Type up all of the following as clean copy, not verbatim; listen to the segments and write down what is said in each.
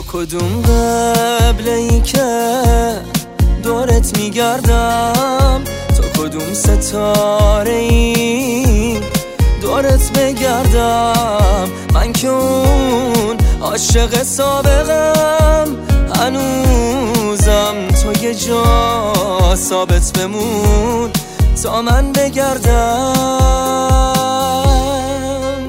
کدوم قبله ای که دورت میگردم، تو کدوم ستاره ای دورت بگردم. من که اون عاشق سابقم، هنوزم تو یه جا ثابت بمون تا من بگردم.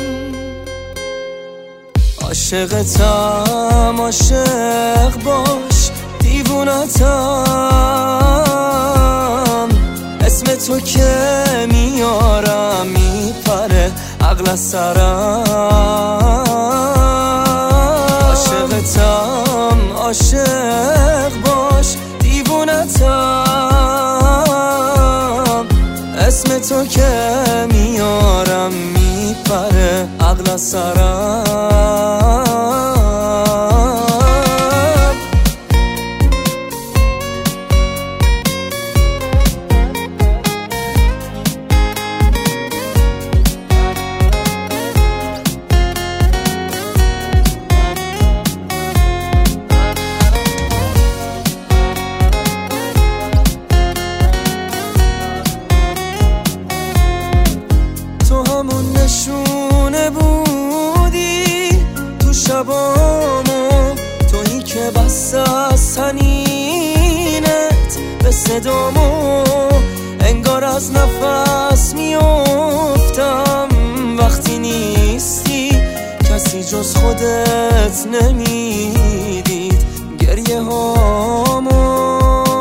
عاشقتم، عاشق باش، دیوونتم. اسم تو که میارم میپره عقل از سرم. عاشقتم، عاشق باش، دیوونتم. اسم تو که میارم میپره عقل از سرم. همون نشونه بودی تو شبامو، تویی که بس از سنینت به صدامو، انگار از نفس میافتم وقتی نیستی. کسی جز خودت نمیدید گریه هامو.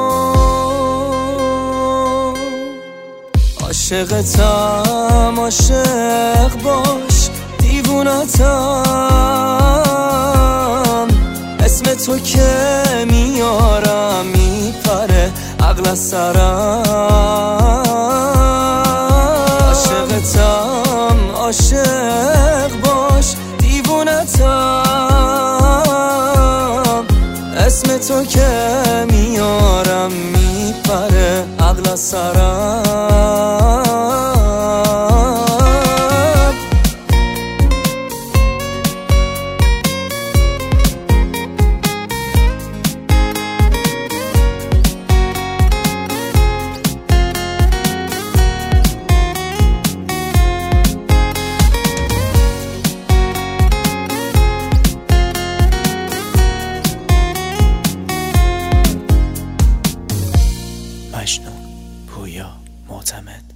عاشقتم، عاشق باش، دیوونتم. اسم تو که میارم میپره عقل از سرم. عاشقتم، عاشق باش، دیوونتم. اسم تو که میارم میپره عقل از سرم. مجنون، پویا، معتمد.